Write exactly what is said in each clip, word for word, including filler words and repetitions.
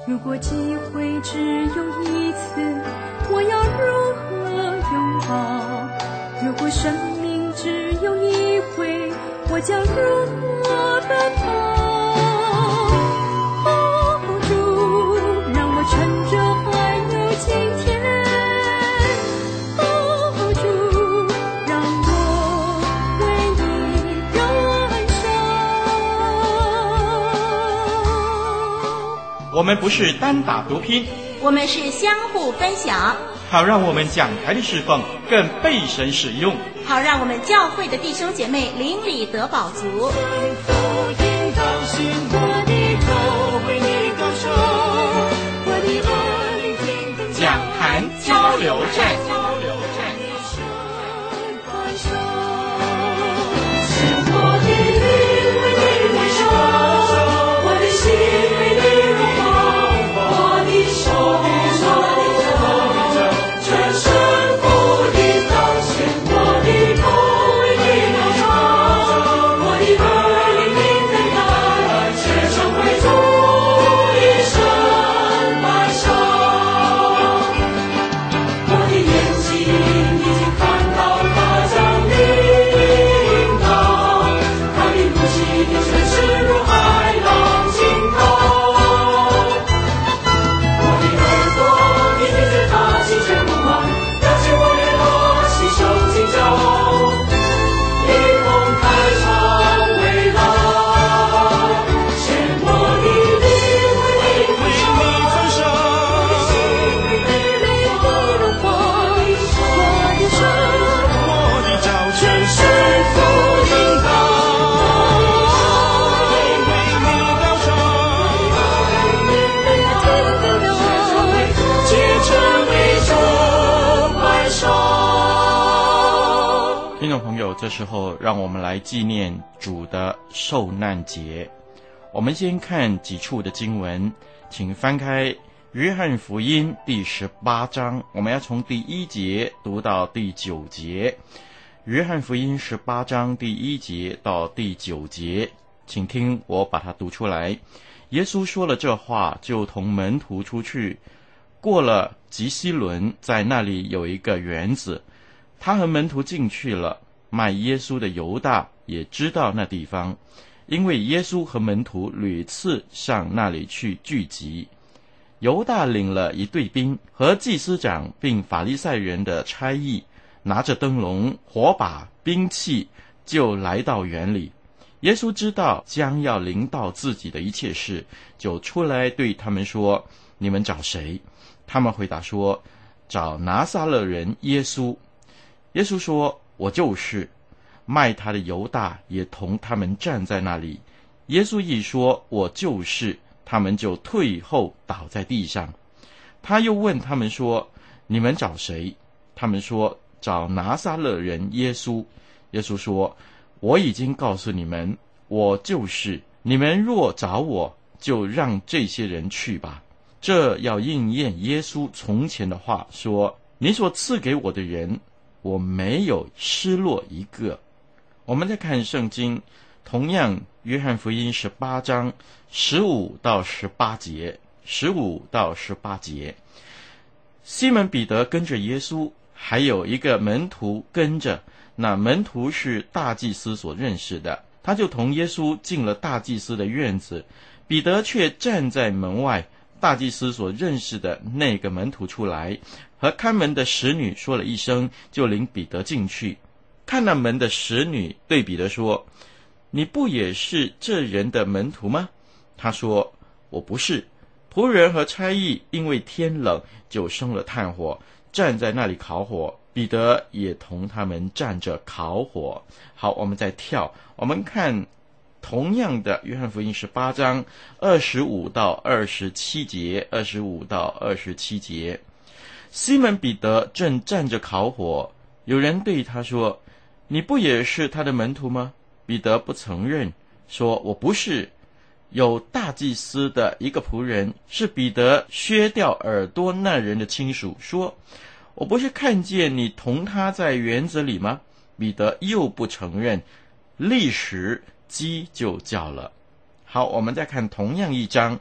如果机会只有一次，我要如何拥抱？如果生命只有一回，我将如何奔跑？哦，主，让我趁着还有今天。哦，主，让我为你燃烧。 我们不是单打独拼， 我们是相互分享， 好让我们讲台的侍奉更被神使用， 好让我们教会的弟兄姐妹邻里得饱足。 讲坛交流站。这时候让我们来纪念主的受难节。我们先看几处的经文，请翻开约翰福音第十八章，我们要从第一节读到第九节。约翰福音十八章第一节到第九节，请听我把它读出来。耶稣说了这话，就同门徒出去，过了吉西伦，在那里有一个园子，他和门徒进去了。卖耶稣的犹大也知道那地方，因为耶稣和门徒屡次上那里去聚集。犹大领了一队兵和祭司长并法利赛人的差役，拿着灯笼、火把、兵器，就来到园里。耶稣知道将要临到自己的一切事，就出来对他们说：你们找谁？他们回答说：找拿撒勒人耶稣。耶稣说：我就是。卖他的犹大也同他们站在那里。耶稣一说我就是，他们就退后倒在地上。他又问他们说：你们找谁？他们说：找拿撒勒人耶稣。耶稣说：我已经告诉你们，我就是。你们若找我，就让这些人去吧。这要应验耶稣从前的话，说：你所赐给我的人，我没有失落一个。我们再看圣经，同样约翰福音十八章十五到十八节，十五到十八节。西门彼得跟着耶稣，还有一个门徒跟着，那门徒是大祭司所认识的，他就同耶稣进了大祭司的院子，彼得却站在门外。大祭司所认识的那个门徒出来，和看门的使女说了一声，就领彼得进去。看那门的使女对彼得说：你不也是这人的门徒吗？他说：我不是。仆人和差役因为天冷，就生了炭火，站在那里烤火，彼得也同他们站着烤火。好，我们再跳，我们看同样的约翰福音十八章二十五到二十七节，二十五到二十七节。西门彼得正站着烤火，有人对他说：你不也是他的门徒吗？彼得不承认，说：我不是。有大祭司的一个仆人，是彼得削掉耳朵那人的亲属，说：我不是看见你同他在园子里吗？彼得又不承认，立时鸡就叫了。好，我们再看同样一章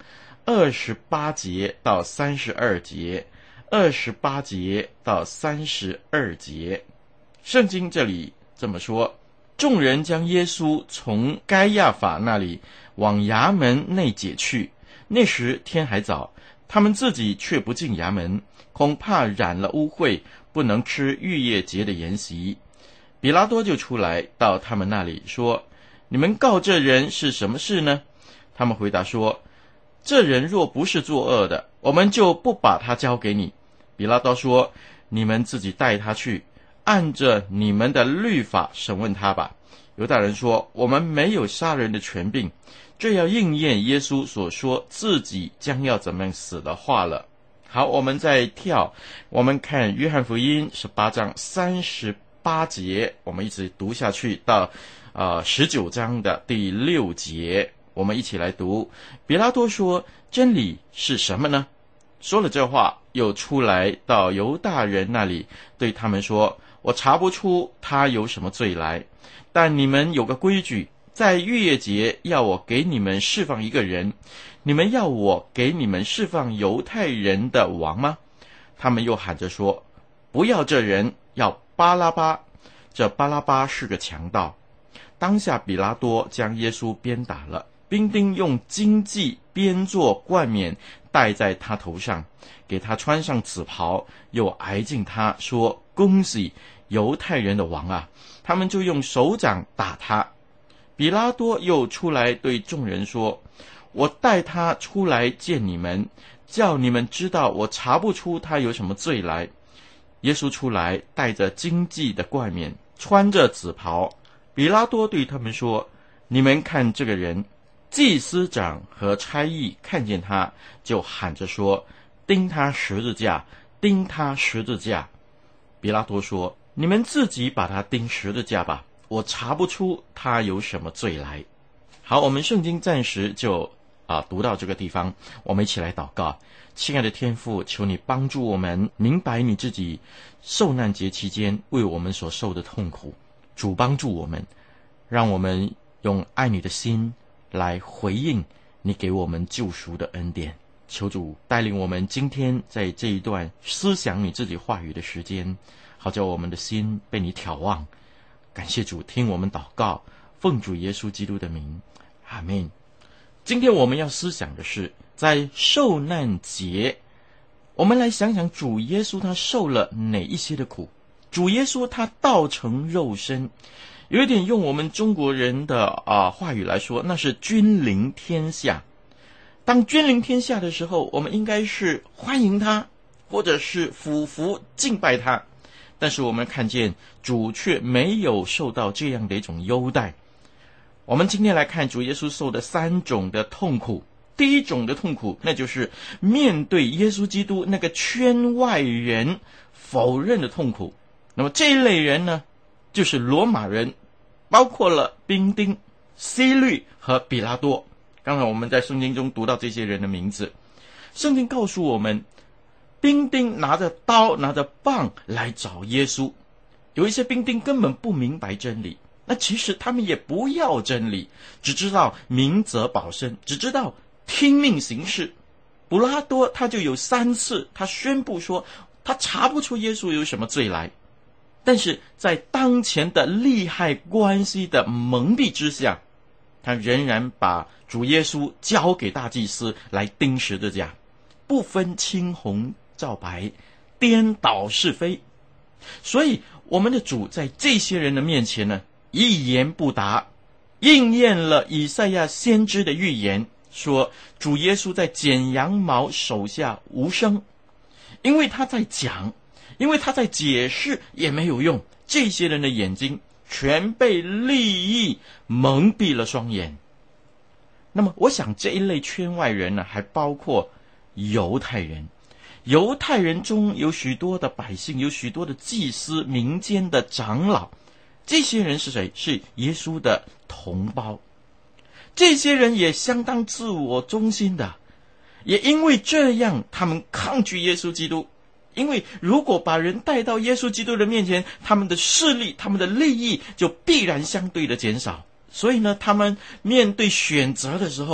二十八节到三十二节，二十八节到三十二节。圣经这里这么说：众人将耶稣从该亚法那里往衙门内解去，那时天还早，他们自己却不进衙门，恐怕染了污秽，不能吃逾越节的筵席。比拉多就出来到他们那里说：你们告这人是什么事呢？他们回答说：这人若不是作恶的，我们就不把他交给你。比拉多说：你们自己带他去，按着你们的律法审问他吧。犹大人说：我们没有杀人的权柄，这要应验耶稣所说自己将要怎么死的话了。好，我们再跳，我们看约翰福音十八章三十八节，我们一直读下去到呃十九章的第六节，我们一起来读。比拉多说：真理是什么呢？说了这话，又出来到犹大人那里，对他们说：我查不出他有什么罪来，但你们有个规矩，在逾越节要我给你们释放一个人，你们要我给你们释放犹太人的王吗？他们又喊着说：不要这人，要巴拉巴。这巴拉巴是个强盗。当下比拉多将耶稣鞭打了，兵丁用荆棘编作冠冕戴在他头上，给他穿上紫袍，又挨近他说：恭喜犹太人的王啊！他们就用手掌打他。比拉多又出来对众人说：我带他出来见你们，叫你们知道我查不出他有什么罪来。耶稣出来，带着荆棘的冠冕，穿着紫袍。比拉多对他们说：你们看这个人。祭司长和差役看见他，就喊着说：钉他十字架，钉他十字架。比拉多说：你们自己把他钉十字架吧，我查不出他有什么罪来。好，我们圣经暂时就啊读到这个地方，我们一起来祷告。亲爱的天父，求你帮助我们明白你自己受难节期间为我们所受的痛苦。主帮助我们，让我们用爱你的心来回应你给我们救赎的恩典。求主带领我们今天在这一段思想你自己话语的时间，好叫我们的心被你挑旺。感谢主，听我们祷告，奉主耶稣基督的名，阿们。今天我们要思想的是在受难节，我们来想想主耶稣他受了哪一些的苦。主耶稣他道成肉身，有一点用我们中国人的啊话语来说，那是君临天下。当君临天下的时候，我们应该是欢迎他，或者是俯伏敬拜他。但是我们看见主却没有受到这样的一种优待。我们今天来看主耶稣受的三种的痛苦。第一种的痛苦，那就是面对耶稣基督那个圈外人否认的痛苦。那么这一类人呢，就是罗马人，包括了兵丁、希律和比拉多。刚才我们在圣经中读到这些人的名字。圣经告诉我们，兵丁拿着刀拿着棒来找耶稣。有一些兵丁根本不明白真理，那其实他们也不要真理，只知道明哲保身，只知道听命行事。比拉多他就有三次他宣布说他查不出耶稣有什么罪来，但是在当前的利害关系的蒙蔽之下，他仍然把主耶稣交给大祭司来钉十字架，不分青红皂白，颠倒是非。所以我们的主在这些人的面前呢，一言不答，应验了以赛亚先知的预言，说主耶稣在剪羊毛手下无声。因为他在讲，因为他在解释也没有用，这些人的眼睛全被利益蒙蔽了双眼。那么我想这一类圈外人呢，还包括犹太人。犹太人中有许多的百姓，有许多的祭司、民间的长老，这些人是谁？是耶稣的同胞。这些人也相当自我中心的，也因为这样他们抗拒耶稣基督。因为如果把人带到耶稣基督的面前，他们的势力、他们的利益就必然相对的减少。所以呢，他们面对选择的时候，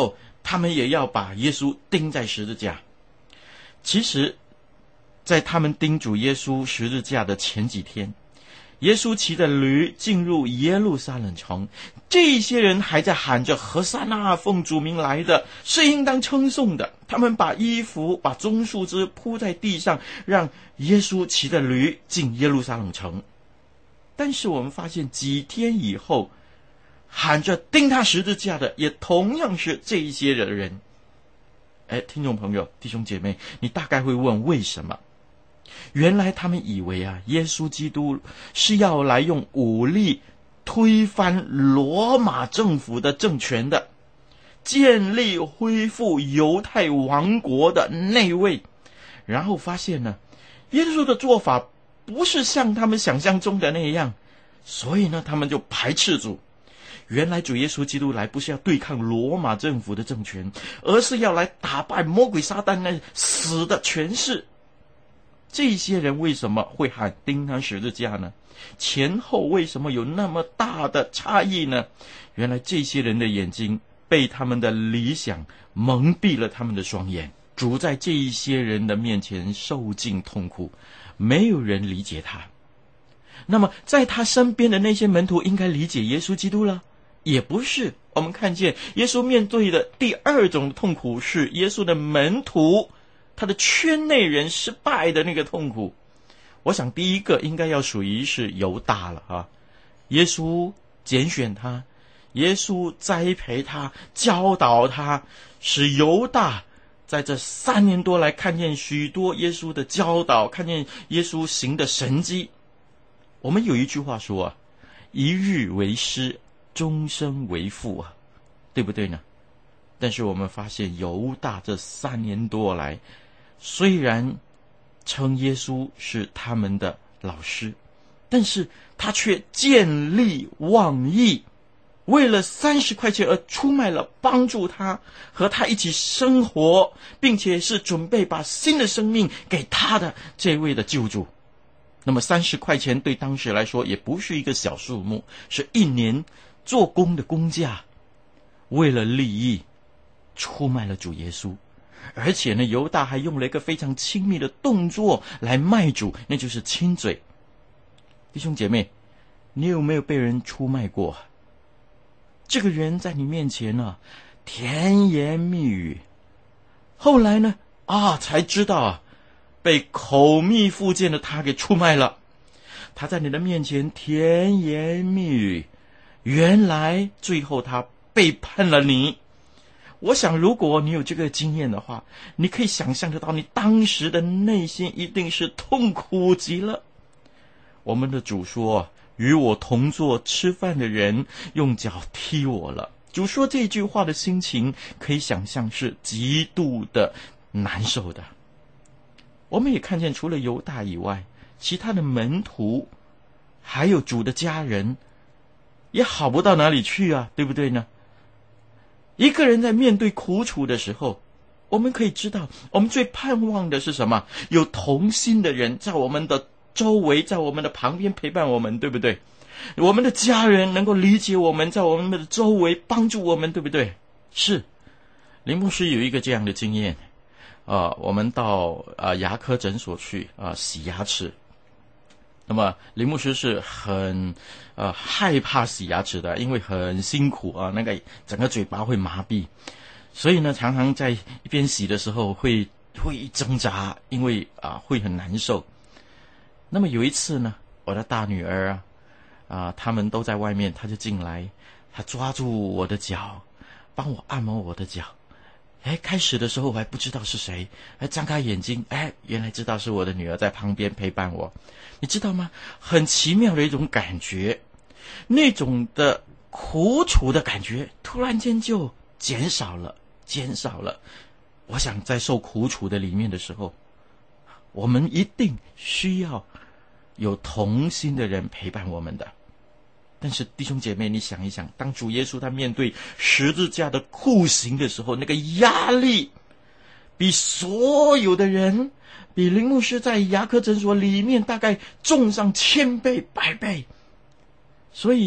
他们也要把耶稣钉在十字架。其实在他们钉主耶稣十字架的前几天，耶稣骑着驴进入耶路撒冷城，这些人还在喊着何撒那，奉主名来的，是应当称颂的。他们把衣服把棕树枝铺在地上，让耶稣骑着驴进耶路撒冷城。但是我们发现几天以后，喊着钉他十字架的也同样是这一些人。哎，听众朋友弟兄姐妹，你大概会问为什么？原来他们以为啊，耶稣基督是要来用武力推翻罗马政府的政权的，建立恢复犹太王国的那位。然后发现呢，耶稣的做法不是像他们想象中的那样，所以呢，他们就排斥主。原来主耶稣基督来不是要对抗罗马政府的政权，而是要来打败魔鬼撒旦那死的权势。这些人为什么会喊钉他十字架呢？前后为什么有那么大的差异呢？原来这些人的眼睛被他们的理想蒙蔽了他们的双眼。主在这一些人的面前受尽痛苦，没有人理解他。那么在他身边的那些门徒应该理解耶稣基督了？也不是。我们看见耶稣面对的第二种痛苦是耶稣的门徒，他的圈内人失败的那个痛苦。我想第一个应该要属于是犹大了啊。耶稣拣选他，耶稣栽培他，教导他，使犹大在这三年多来看见许多耶稣的教导，看见耶稣行的神迹。我们有一句话说啊，一日为师，终身为父啊，对不对呢？但是我们发现犹大这三年多来，虽然称耶稣是他们的老师，但是他却见利忘义，为了三十块钱而出卖了帮助他和他一起生活，并且是准备把新的生命给他的这位的救主。那么三十块钱对当时来说也不是一个小数目，是一年做工的工价。为了利益出卖了主耶稣，而且呢，犹大还用了一个非常亲密的动作来卖主，那就是亲嘴。弟兄姐妹，你有没有被人出卖过？这个人在你面前呢、啊，甜言蜜语，后来呢，啊，才知道啊，被口蜜腹剑的他给出卖了。他在你的面前甜言蜜语，原来最后他背叛了你。我想如果你有这个经验的话，你可以想象得到你当时的内心一定是痛苦极了。我们的主说，与我同坐吃饭的人用脚踢我了。主说这句话的心情可以想象是极度的难受的。我们也看见除了犹大以外，其他的门徒还有主的家人也好不到哪里去啊，对不对呢？一个人在面对苦楚的时候，我们可以知道我们最盼望的是什么？有同心的人在我们的周围，在我们的旁边陪伴我们，对不对？我们的家人能够理解我们，在我们的周围帮助我们，对不对？是。林牧师有一个这样的经验啊、呃，我们到啊、呃、牙科诊所去啊、呃、洗牙齿。那么林牧师是很呃害怕洗牙齿的，因为很辛苦啊，那个整个嘴巴会麻痹，所以呢常常在一边洗的时候会会挣扎，因为啊会很难受。那么有一次呢，我的大女儿啊啊他们都在外面，她就进来，她抓住我的脚，帮我按摩我的脚。哎，开始的时候我还不知道是谁，还张开眼睛，哎，原来知道是我的女儿在旁边陪伴我。你知道吗？很奇妙的一种感觉，那种的苦楚的感觉突然间就减少了，减少了。我想在受苦楚的里面的时候，我们一定需要有同心的人陪伴我们的。但是弟兄姐妹，你想一想，当主耶稣他面对十字架的酷刑的时候，那个压力比所有的人，比林牧师在牙科诊所里面大概重上千倍百倍。所以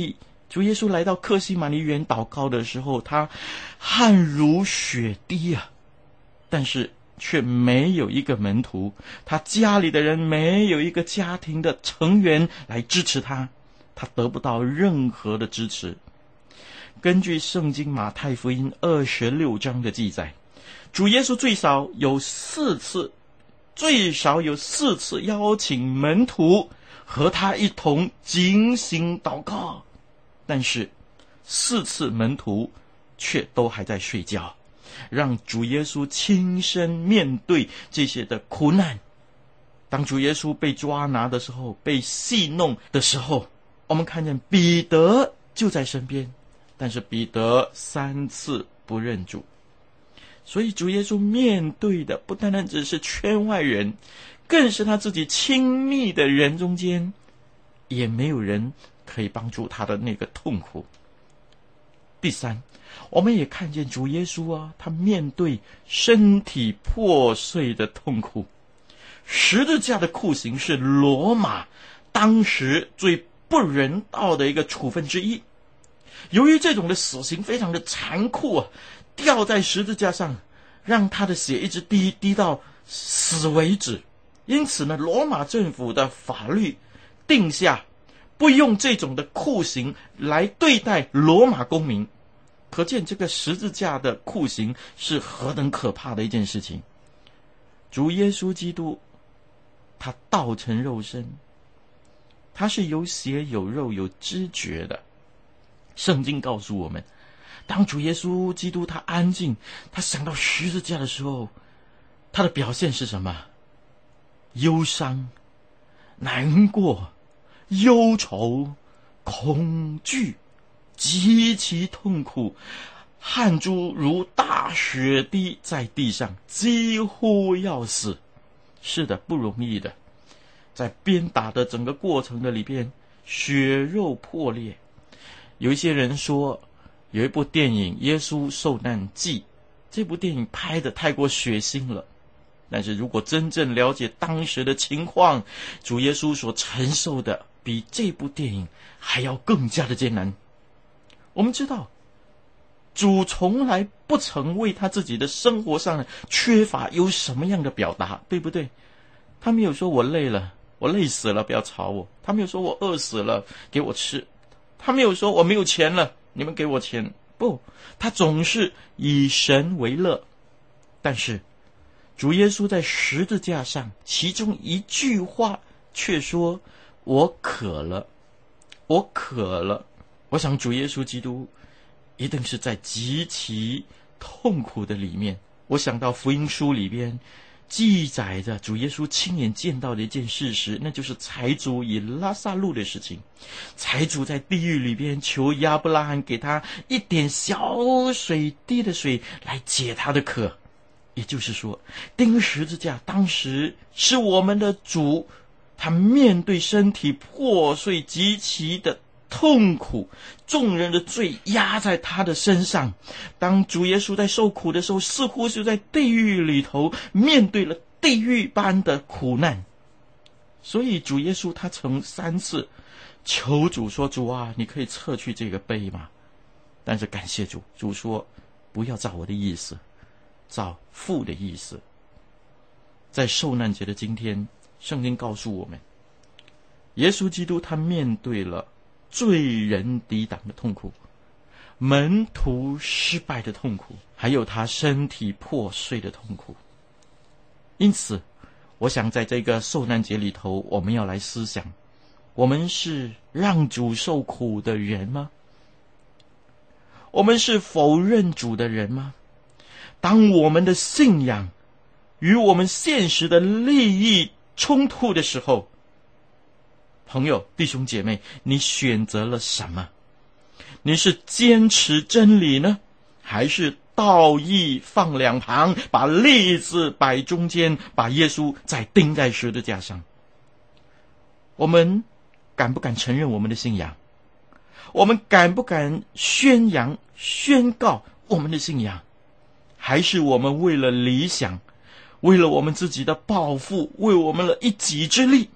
主耶稣来到客西马尼园祷告的时候，他汗如血滴啊，但是却没有一个门徒，他家里的人没有一个家庭的成员来支持他，他得不到任何的支持。根据圣经马太福音二十六章的记载，主耶稣最少有四次最少有四次邀请门徒和他一同警醒祷告，但是四次门徒却都还在睡觉，让主耶稣亲身面对这些的苦难。当主耶稣被抓拿的时候，被戏弄的时候，我们看见彼得就在身边，但是彼得三次不认主。所以主耶稣面对的不单单只是圈外人，更是他自己亲密的人中间，也没有人可以帮助他的那个痛苦。第三，我们也看见主耶稣啊，他面对身体破碎的痛苦。十字架的酷刑是罗马当时最不人道的一个处分之一。由于这种的死刑非常的残酷啊，吊在十字架上，让他的血一直滴滴到死为止。因此呢，罗马政府的法律定下不用这种的酷刑来对待罗马公民。可见这个十字架的酷刑是何等可怕的一件事情。主耶稣基督他道成肉身，他是有血有肉有知觉的。圣经告诉我们，当主耶稣基督他安静，他想到十字架的时候，他的表现是什么？忧伤、难过、忧愁、恐惧，极其痛苦，汗珠如大血滴在地上，几乎要死。是的，不容易的。在鞭打的整个过程的里边，血肉破裂。有一些人说，有一部电影《耶稣受难记》，这部电影拍得太过血腥了。但是如果真正了解当时的情况，主耶稣所承受的比这部电影还要更加的艰难。我们知道，主从来不曾为他自己的生活上缺乏有什么样的表达，对不对？他没有说我累了，我累死了，不要吵我。他没有说我饿死了，给我吃。他没有说我没有钱了，你们给我钱。不，他总是以神为乐。但是主耶稣在十字架上，其中一句话却说，我渴了，我渴了。我想主耶稣基督一定是在极其痛苦的里面。我想到福音书里边记载着主耶稣亲眼见到的一件事实，那就是财主与拉撒路的事情。财主在地狱里边求亚伯拉罕给他一点小水滴的水来解他的渴。也就是说，钉十字架当时是我们的主，他面对身体破碎极其的痛苦，众人的罪压在他的身上。当主耶稣在受苦的时候，似乎是在地狱里头面对了地狱般的苦难。所以主耶稣他曾三次求主说，主啊，你可以撤去这个杯吗？但是感谢主，主说不要照我的意思，照父的意思。在受难节的今天，圣经告诉我们，耶稣基督他面对了罪人抵挡的痛苦，门徒失败的痛苦，还有他身体破碎的痛苦。因此我想在这个受难节里头，我们要来思想，我们是让主受苦的人吗？我们是否认主的人吗？当我们的信仰与我们现实的利益冲突的时候，朋友弟兄姐妹，你选择了什么？你是坚持真理呢，还是道义放两旁，把利字摆中间，把耶稣再钉在十字架上？我们敢不敢承认我们的信仰？我们敢不敢宣扬宣告我们的信仰？还是我们为了理想，为了我们自己的抱负，为我们的一己之力，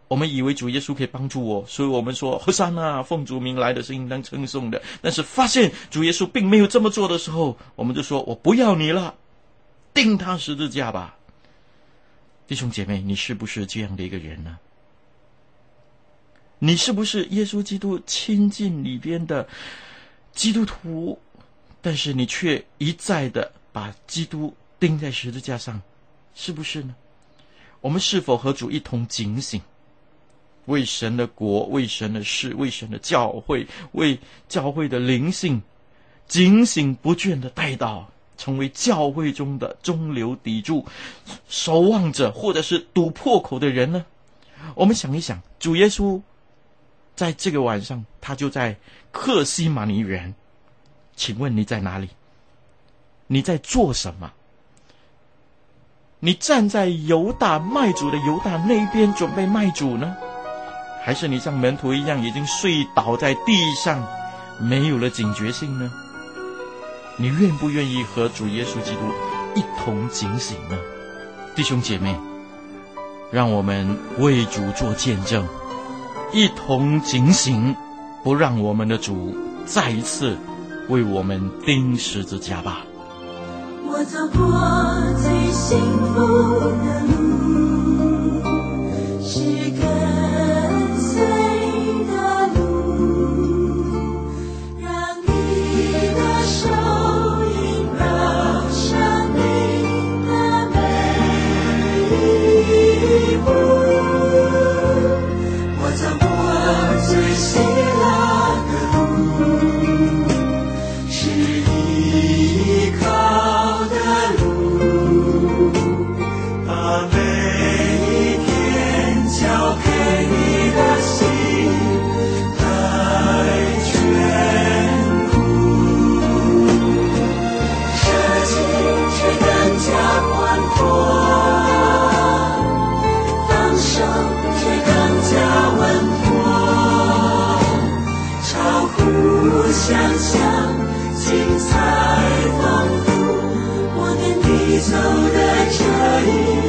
我们以为主耶稣可以帮助我，所以我们说，和散那，奉主名来的是应当称颂的。但是发现主耶稣并没有这么做的时候，我们就说，我不要你了，钉他十字架吧。弟兄姐妹，你是不是这样的一个人呢？你是不是耶稣基督亲近里边的基督徒，但是你却一再的把基督钉在十字架上，是不是呢？我们是否和主一同警醒，为神的国，为神的事，为神的教会，为教会的灵性警醒不倦的带到，成为教会中的中流砥柱、守望者，或者是堵破口的人呢？我们想一想，主耶稣在这个晚上，他就在客西马尼园。请问你在哪里？你在做什么？你站在犹大卖主的犹大那边准备卖主呢？还是你像门徒一样已经睡倒在地上，没有了警觉性呢？你愿不愿意和主耶稣基督一同警醒呢？弟兄姐妹，让我们为主做见证，一同警醒，不让我们的主再一次为我们钉十字架吧。 我走过最幸福的路，是跟随的路，让你的手引导生命的每一步。我走过最喜乐的路，是依靠的路，把每一天交给你的心来眷顾，舍己却更加宽阔，放手却更加稳妥，超乎想象，精彩丰富，我跟你走的这一